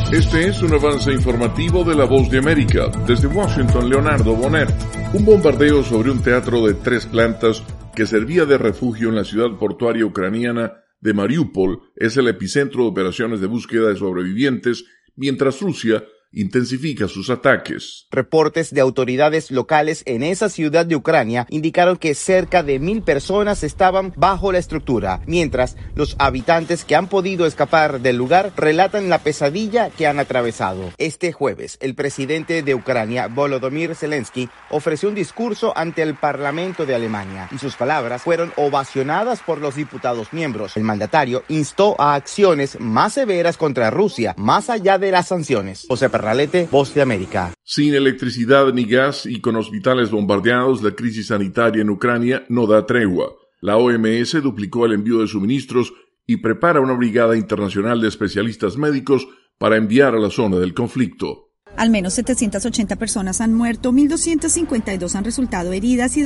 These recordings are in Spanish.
Este es un avance informativo de La Voz de América. Desde Washington, Leonardo Bonet. Un bombardeo sobre un teatro de 3 plantas que servía de refugio en la ciudad portuaria ucraniana de Mariupol es el epicentro de operaciones de búsqueda de sobrevivientes, mientras Rusia intensifica sus ataques. Reportes de autoridades locales en esa ciudad de Ucrania indicaron que cerca de 1,000 personas estaban bajo la estructura, mientras los habitantes que han podido escapar del lugar relatan la pesadilla que han atravesado. Este jueves, el presidente de Ucrania, Volodymyr Zelensky, ofreció un discurso ante el Parlamento de Alemania y sus palabras fueron ovacionadas por los diputados miembros. El mandatario instó a acciones más severas contra Rusia, más allá de las sanciones. José Perralete, Voz de América. Sin electricidad ni gas y con hospitales bombardeados, la crisis sanitaria en Ucrania no da tregua. La OMS duplicó el envío de suministros y prepara una brigada internacional de especialistas médicos para enviar a la zona del conflicto. Al menos 780 personas han muerto, 1.252 han resultado heridas y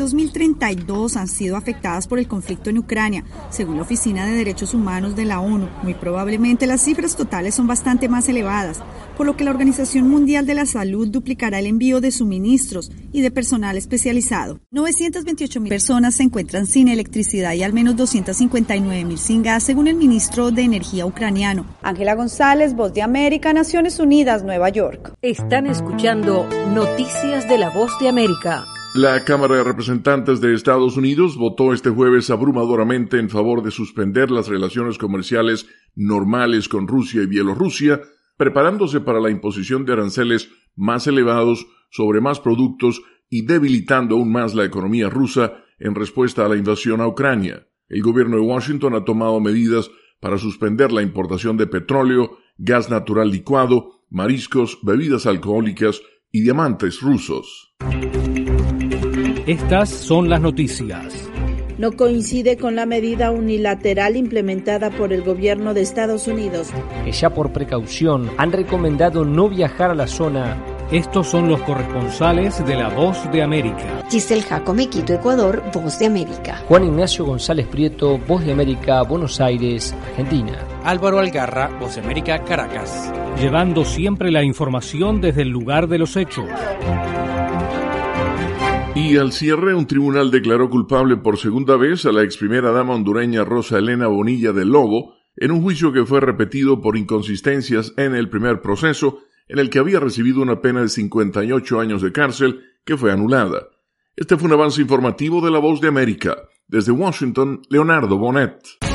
2.032 han sido afectadas por el conflicto en Ucrania, según la Oficina de Derechos Humanos de la ONU. Muy probablemente las cifras totales son bastante más elevadas, por lo que la Organización Mundial de la Salud duplicará el envío de suministros y de personal especializado. 928.000 personas se encuentran sin electricidad y al menos 259.000 sin gas, según el ministro de Energía ucraniano. Ángela González, Voz de América, Naciones Unidas, Nueva York. Están escuchando Noticias de La Voz de América. La Cámara de Representantes de Estados Unidos votó este jueves abrumadoramente en favor de suspender las relaciones comerciales normales con Rusia y Bielorrusia, preparándose para la imposición de aranceles más elevados sobre más productos y debilitando aún más la economía rusa en respuesta a la invasión a Ucrania. El gobierno de Washington ha tomado medidas para suspender la importación de petróleo, gas natural licuado, mariscos, bebidas alcohólicas y diamantes rusos. Estas son las noticias. No coincide con la medida unilateral implementada por el gobierno de Estados Unidos, que ya por precaución han recomendado no viajar a la zona. Estos son los corresponsales de La Voz de América. Giselle Jacome, Quito, Ecuador, Voz de América. Juan Ignacio González Prieto, Voz de América, Buenos Aires, Argentina. Álvaro Algarra, Voz de América, Caracas. Llevando siempre la información desde el lugar de los hechos. Y al cierre, un tribunal declaró culpable por segunda vez a la ex primera dama hondureña Rosa Elena Bonilla del Lobo en un juicio que fue repetido por inconsistencias en el primer proceso, en el que había recibido una pena de 58 años de cárcel que fue anulada. Este fue un avance informativo de La Voz de América. Desde Washington, Leonardo Bonet.